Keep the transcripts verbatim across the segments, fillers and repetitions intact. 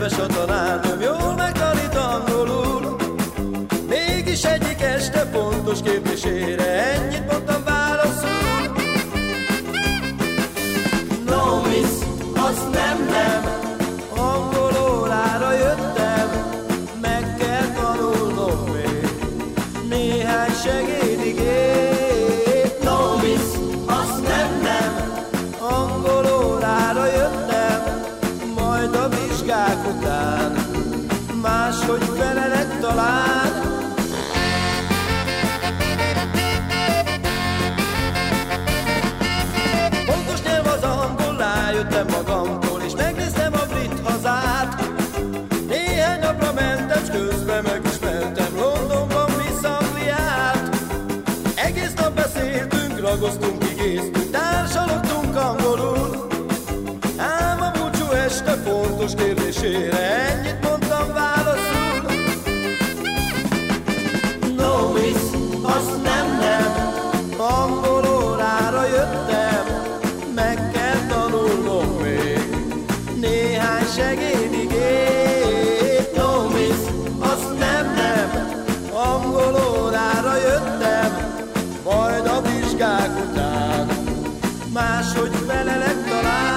kedves a tanárnőm, jól megtanít angolul. Mégis egyik este pontos kérdésére ennyit mondtam válaszul. No miss, azt nem, nem, angol órára jöttem, meg kell tanulnom még néhány segédigét. No miss, azt nem, nem, angol órára jöttem, majd a vizsgák után máshogy felelek talán. Pontos nyelv az angol, rájöttem magamtól, és megnéztem a brit hazát. Néhány napra mentem, s közben megismertem Londonban Miss Angliát. Egész nap beszéltünk, ragoztunk, igéztünk, társalogtunk angolul. Ám a búcsú este fontos kérdésére ennyit mondtam válaszul. No miss, azt nem, nem, angol órára jöttem, meg kell tanulnom még néhány segédigét. No miss, azt nem, nem, angol órára jöttem, majd a vizsgák után máshogy felelek talán.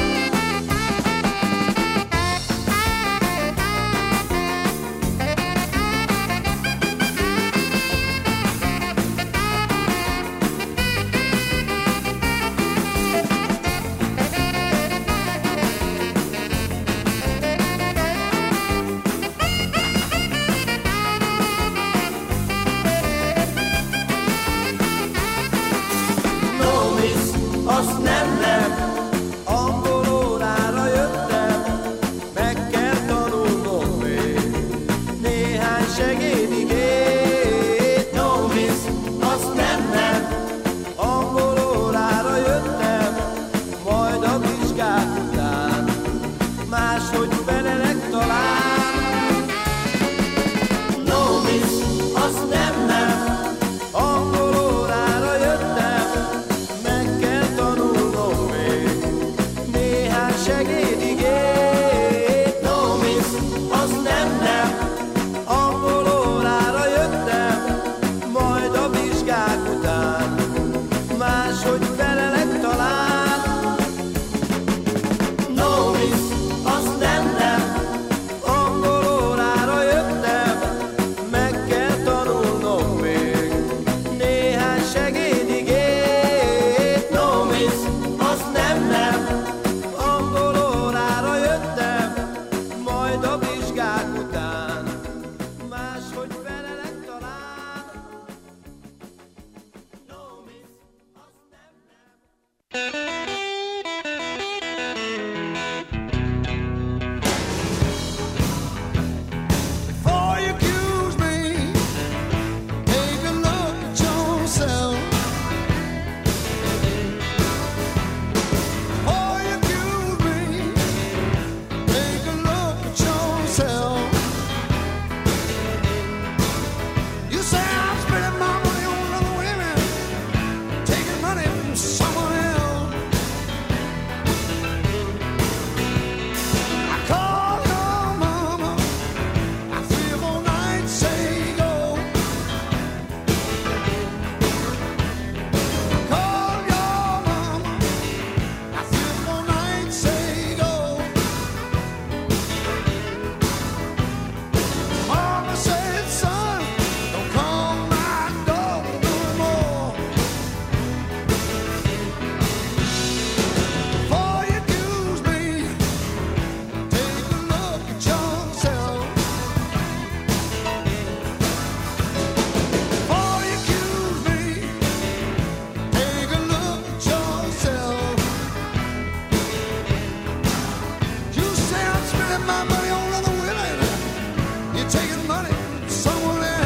Azt nem, nem, angol órára jöttem, meg kell tanulnom még néhány segédigét. No miss, azt nem, nem, angol órára jöttem, majd a vizsgák után máshogy felelek talán. No miss, azt nem, nem, angol órára jöttem, meg kell tanulnom még néhány segédigét. No miss, azt nem, nem, angol órára jöttem, majd a vizsgák után máshogy felelek talán. No miss, azt nem, nem, angol órára jöttem, meg kell tanulnom még néhány segédigét. No miss, azt nem, nem, angol órára jöttem, majd a vizsgák után máshogy felelek talán. No miss, azt nem, nem. Before you accuse me, take a look at yourself. Before you accuse me, take a look at yourself. You say I'm spending my money on other women, taking money from someone else. I called your mama three or four nights ago. Called your mama three or four nights ago. Mama said, son, don't call my dog no more. Before you accuse me, take a look at yourself. Before you accuse me, take a look at yourself. You say I'm spending my money on other women, you're taking money from someone else.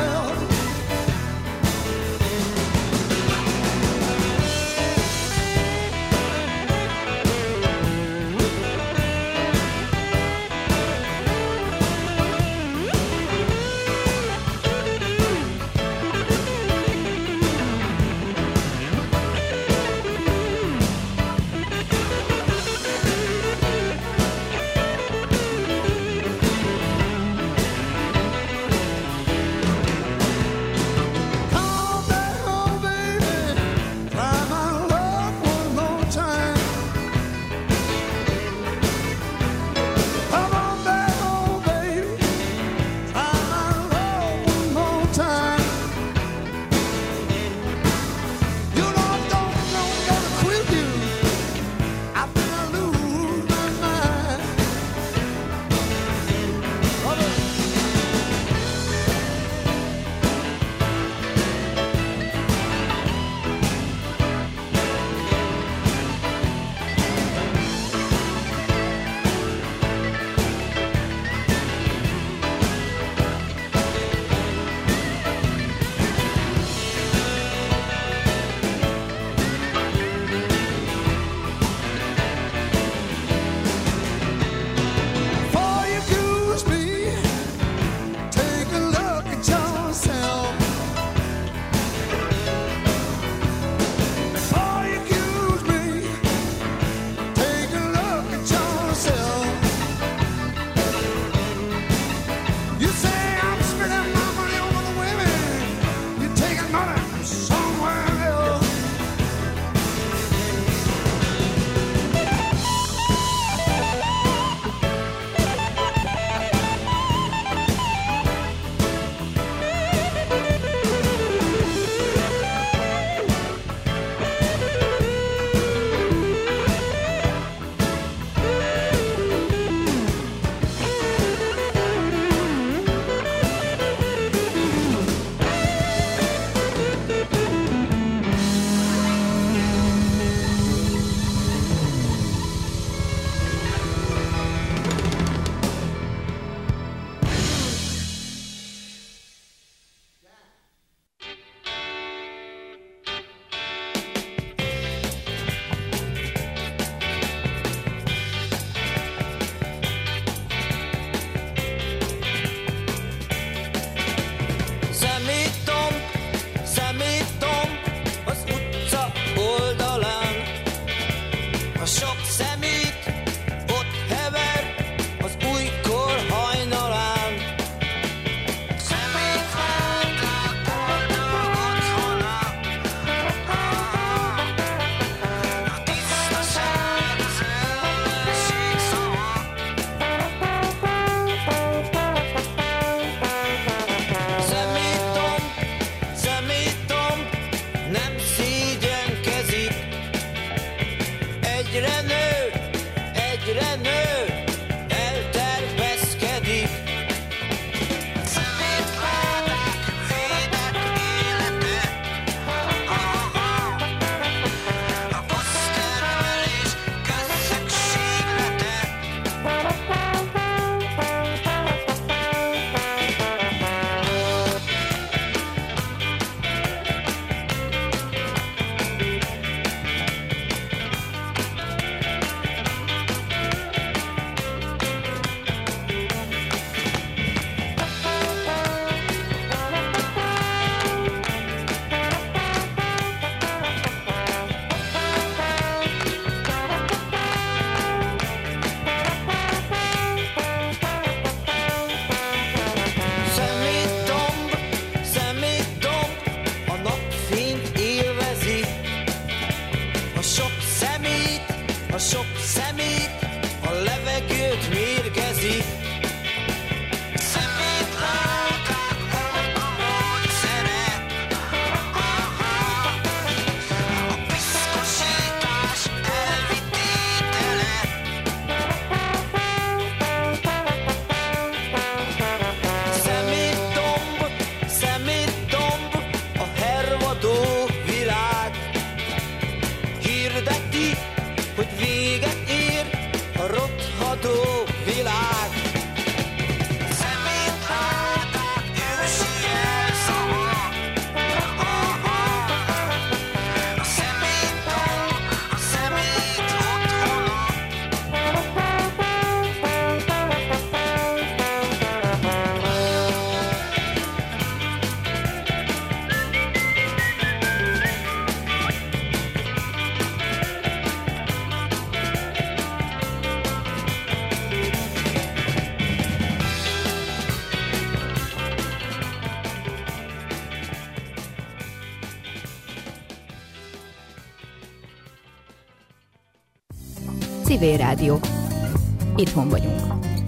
Civil Rádió. Itthon vagyunk.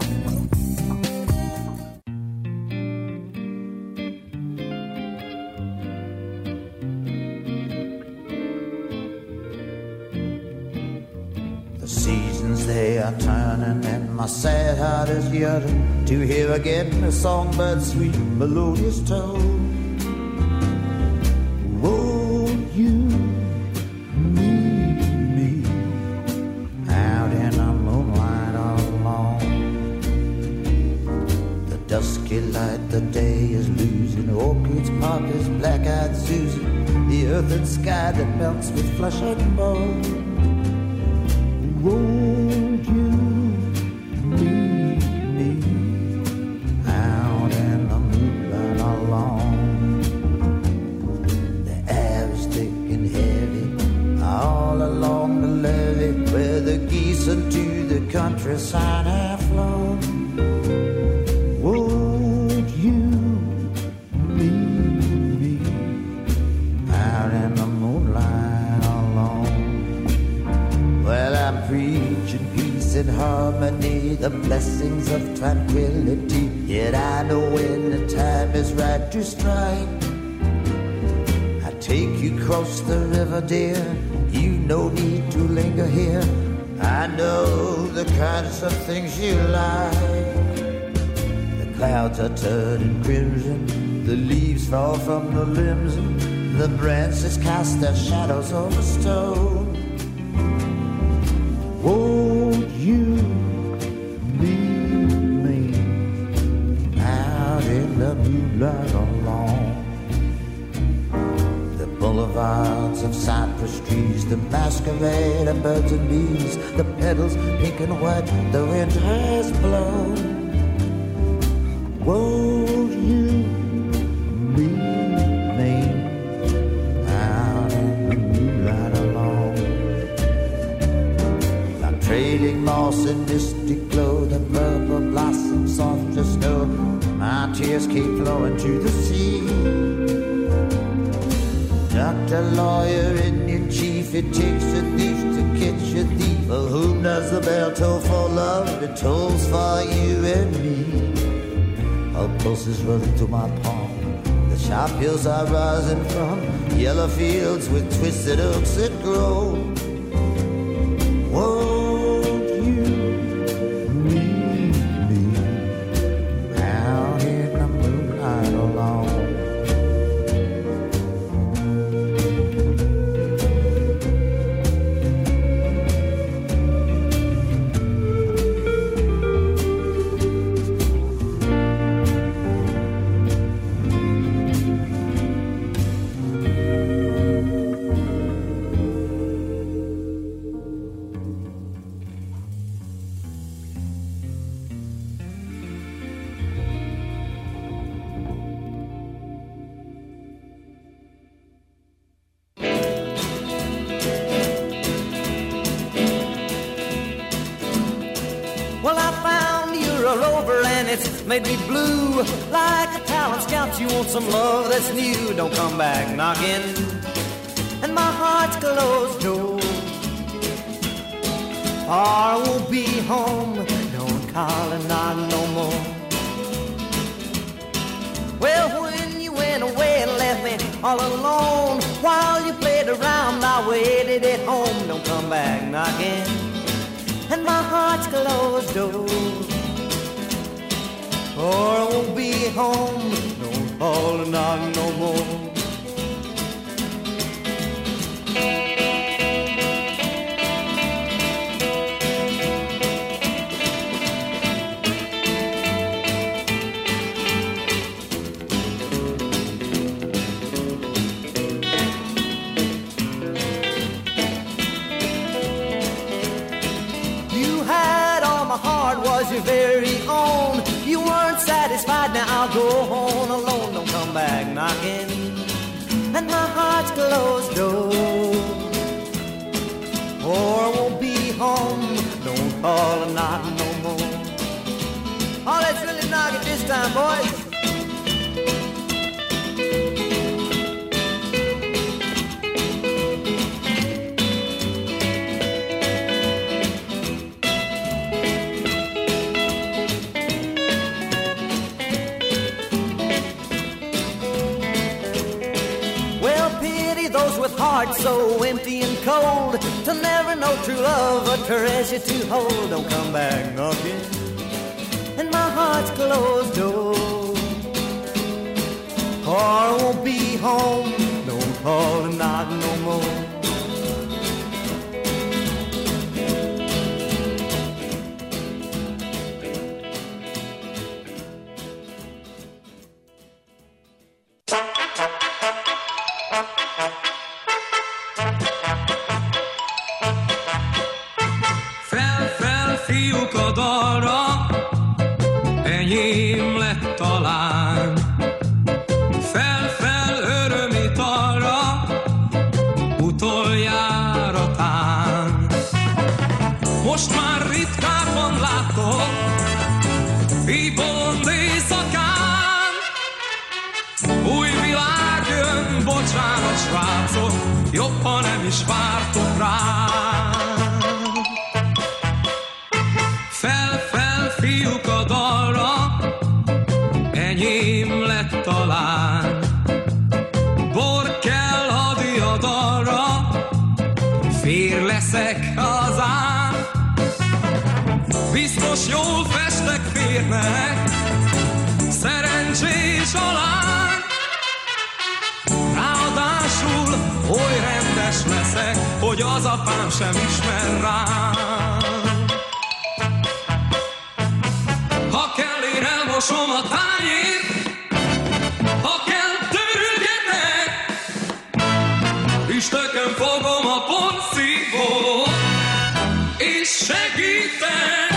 The seasons they are turning and my sad heart is yearning to hear again the songbird's sweet melodious tone. Won't you meet me out in the moonlight all alone? The dusky light, the day is losing orchids, poppies, black-eyed Susie, the earth and sky that melts with flesh and bone. Won't you meet me out in the moonlight alone? The air is thick and heavy all along the levee where the geese into the countryside have flown. Won't you meet me out in the moonlight alone? Well, I'm preaching peace and harmony, the blessings of tranquility. Yet I know when the time is right to strike. I take you across the river, dear. You no need to linger here. I know the kinds of things you like. The clouds are turning crimson, the leaves fall from the limbs, and the branches cast their shadows on the stone. Won't you meet me out in the moonlight alone? The boulevards of cypress trees, the masquerade of birds and bees, the petals pink and white, the wind has blown. Won't you meet me out in the moonlight alone? Trading moss and misty glow, the purple blossoms soft as snow. My tears keep flowing to the sea. Doctor, lawyer, Indian chief, it takes a thief to catch a thief. For whom does the bell toll for love? It tolls for you and me. Our pulses running through my palm. The sharp hills are rising from yellow fields with twisted oaks that grow. Whoa. Made me blue like a talent scout. You want some love that's new, don't come back knocking. And my heart's closed door. Or I won't be home, don't call and knock no more. Well, when you went away and left me all alone, while you played around, I waited at home, don't come back knocking. And my heart's closed door. Or I won't be home, don't call and knock no more. You had all my heart, was your very own. You weren't satisfied, now I'll go on alone. Don't come back knocking. And my heart's closed door. Or I won't be home, don't call and knock no more. Oh, let's really knock it this time, boys. with hearts so empty and cold, to never know true love, a treasure to hold. Don't come back knocking, and my heart's closed door. Or I won't be home, don't call and knock no more. Enyém lett talán. Fel-fel örömít arra, utoljára tán. Most már ritkábban látok, így bolond éjszakán. Új világ jön, bocsánat srácok, jobb, ha nem is vártok rám. Fel-fel fiúk a dalra, enyém lett talán. Bor kell a diadalra, fér leszek hazám. Biztos jól festek férnek, szerencsés a lány. Ráadásul oly rendes leszek, hogy az apám sem ismer rám. Ha kell, én elmosom a tányért, ha kell, törülgetek, üstökön fogom a porszívót, és segítek.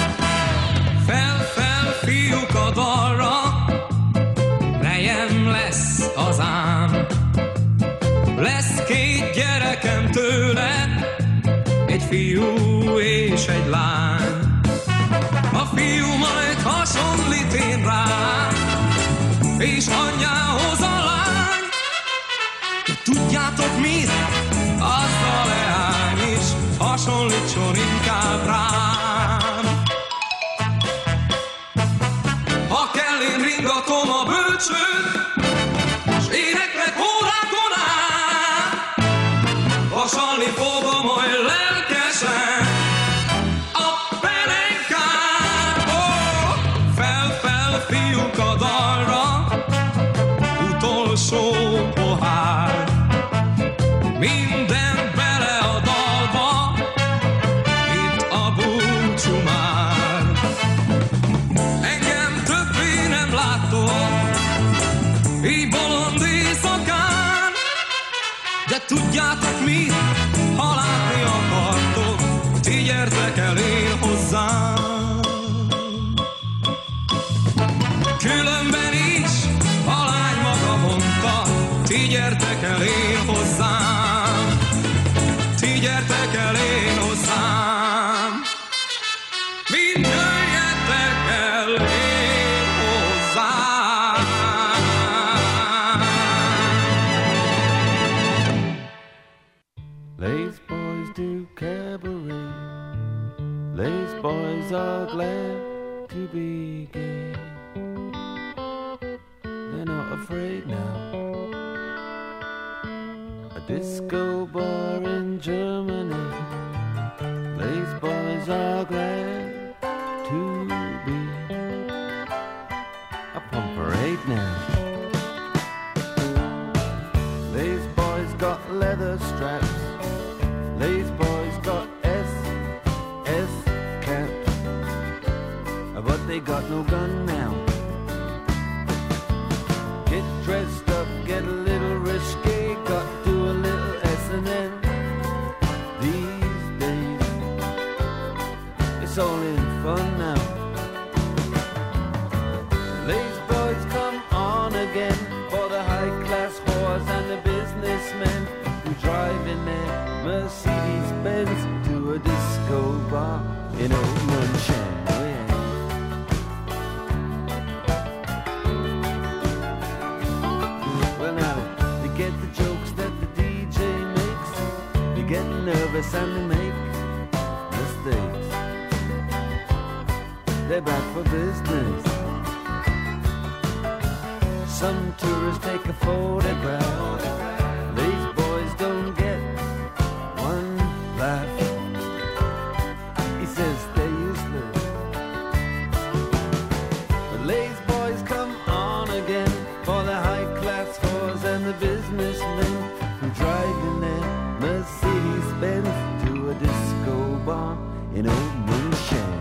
Fel-fel fiúk a dalra, nejem lesz az ám. Lesz két gyerekem tőle, egy fiú és egy lány. A fiú majd hasonlít én rám, és anyjához a lány. De tudjátok mit? Az a leány is hasonlítson inkább rám. Ha kell, én ringatom a bölcsőt, s éneklek órákon át. Vasalni fogom majd lelkesen a pelenkát. Oh! Fel-fel fiúk a dalra, utolsó pohár. Minden bele a dalba, itt a búcsú már. Engem többé nem láttok, így bolond éjszakán. De tudjátok mit, ha látni akartok, ti gyertek el én hozzám. Különben is a lány maga mondta, ti gyertek el én hozzám. Ti gyertek el én hozzám. Mind jöjjetek el én hozzám. Lace boys do cabaret. Lace boys are glad to be gay. They're not afraid now. A disco bar in Germany. Lace boys are glad to be. A pump parade now. Lace boys got leather straps. Lace boys got S S caps. But they got no gun now. Get dressed up, get a little risque, got to do a little S and M. These days, it's all in fun now. Lace boys come on again for the high-class whores and the businessmen who drive in their Mercedes-Benz to a disco bar in Old Munchen. Oh, yeah. Well, now, they get the jokes that the D J makes. They get nervous and they make mistakes. They're back for business. Some tourists take a photograph. These boys the businessmen who drive in their Mercedes-Benz to a disco bar in old moonshine.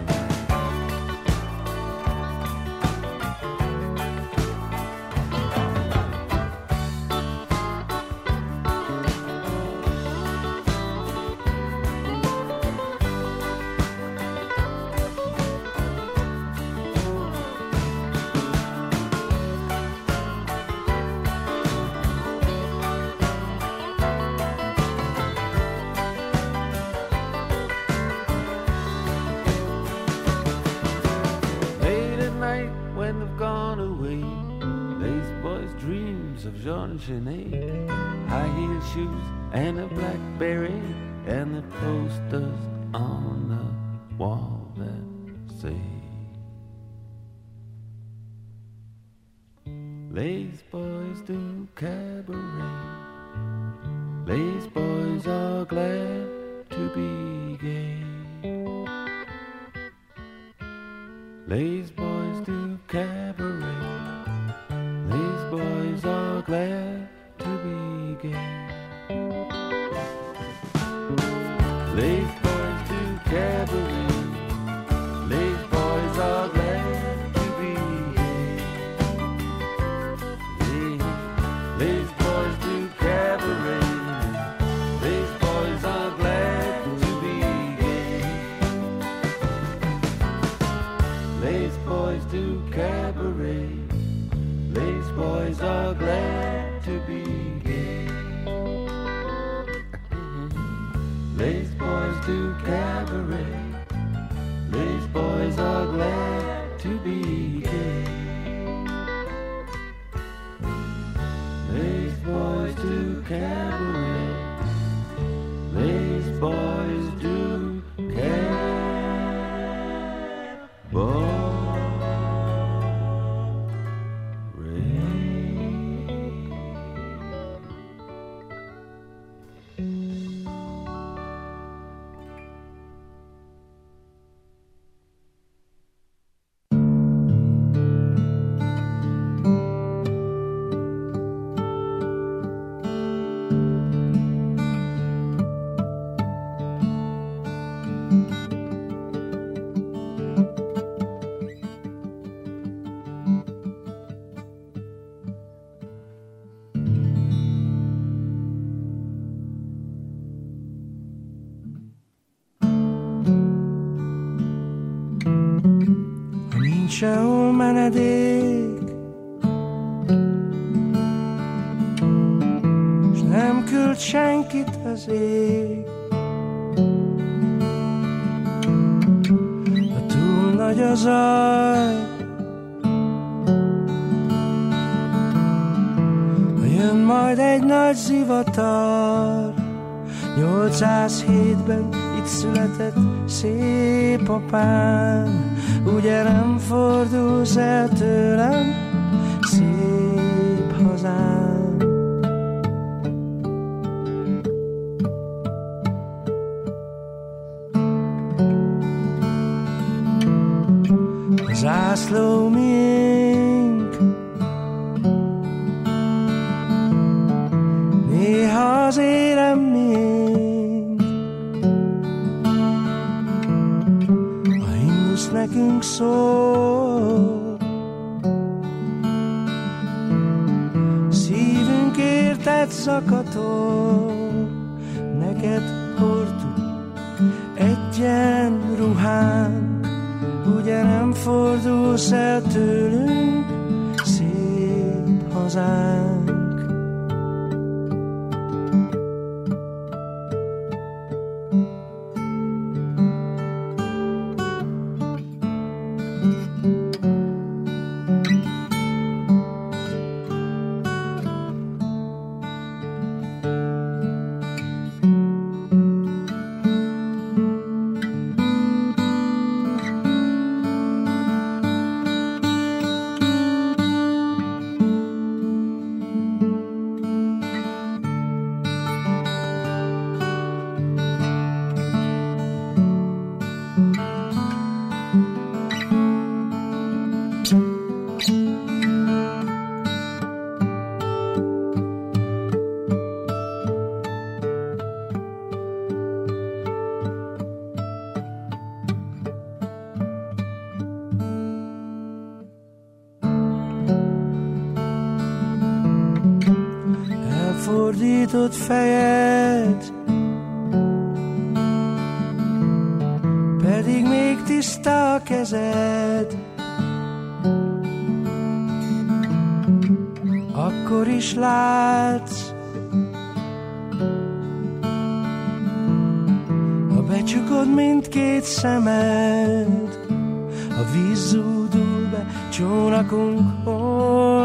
Sinead, high heel shoes and a blackberry, and the posters on the wall that say Lace boys do cabaret. Lace boys are glad to be gay. Lace boys do cabaret. Lace boys are glad to be gay. Lace boys do cabaret. Lace boys are glad to be gay. Lace boys do cabaret. Lace boys are glad to be gay. Lace boys do cabaret. Lace boys are glad to be gay. Lace boys do cabaret. Lace boys are glad to be gay. Lace boys do cabaret. Lace boys do cabaret. Sehol menedék, s nem küld senkit az ég. Ha túl nagy a zaj, ha jön majd egy nagy zivatar. Nyolcszázhétben itt született szép apám, ugye nem fordulsz el tőlem, szép hazám. A zászló miénk, néha az érem miénk. Nekünk szól, szívünk érted zakatol, neked hordtuk egyenruhánk, ugye nem fordulsz el tőlünk, szép hazánk. fordított fejed, pedig még tiszta a kezed. Akkor is látsz, ha becsukod mindkét szemed, a víz zúdul be csónakunkon.